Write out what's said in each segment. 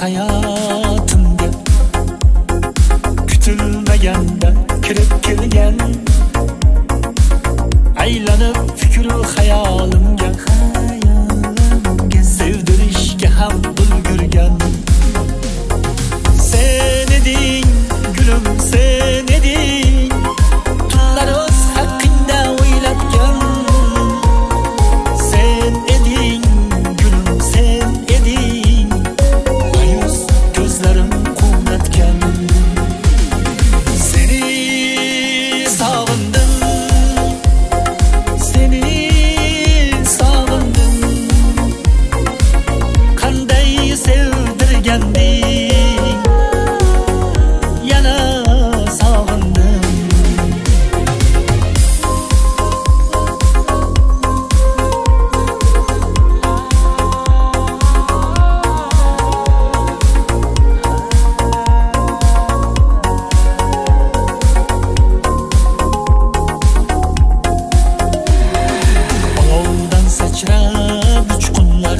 hayotimga kutilmaganda kirib kelgan, aylanib fikru hayolimga sevdirishga ham ulgurgan. Sen eding gulum, sen eding tunlar o'z haqingda o'ylatgan. Sen eding gulum, sen eding ma'yus ko'zlarim quvnatgan. Seni sog'indim, seni sog'indim, qanday sevdirganding, yana sog'indim. Olovdan sachrab uchqunlar,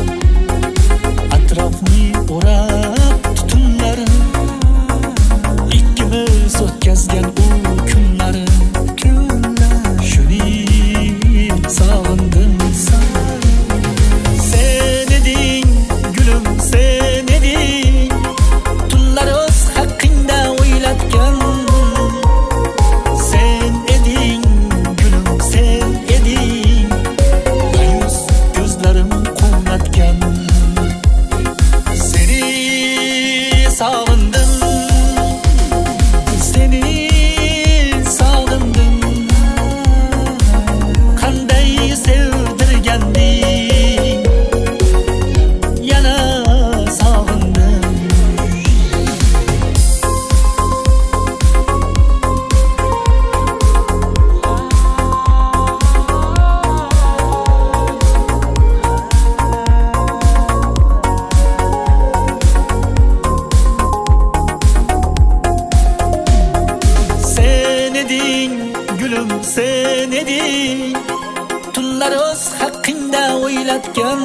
atrofni o'rab tutunlar, ikkimiz o'tkazgan u kunlar. Shuni sog'indim. Sen eding gulum, sen eding tunlar o'z haqingda o'ylatgan. Sen eding gulum, sen eding ma'yus ko'zlarim quvnatgan. Seni sog'indim, seni sog'indim, qanday sevdirganding, yana sog'indim. Sen eding gulum, sen eding tunlar o'z haqingda o'ylatgan.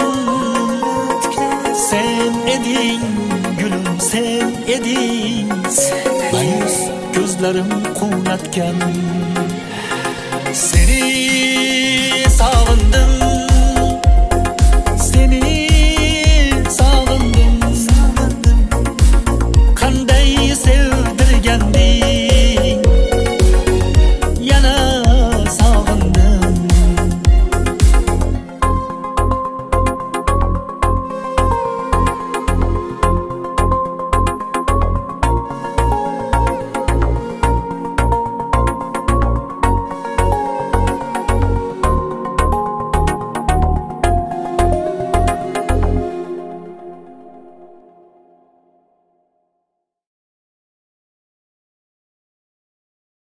Sen eding gulum, sen eding ma'yus ko'zlarim quvnatgan. Seni sog'indim.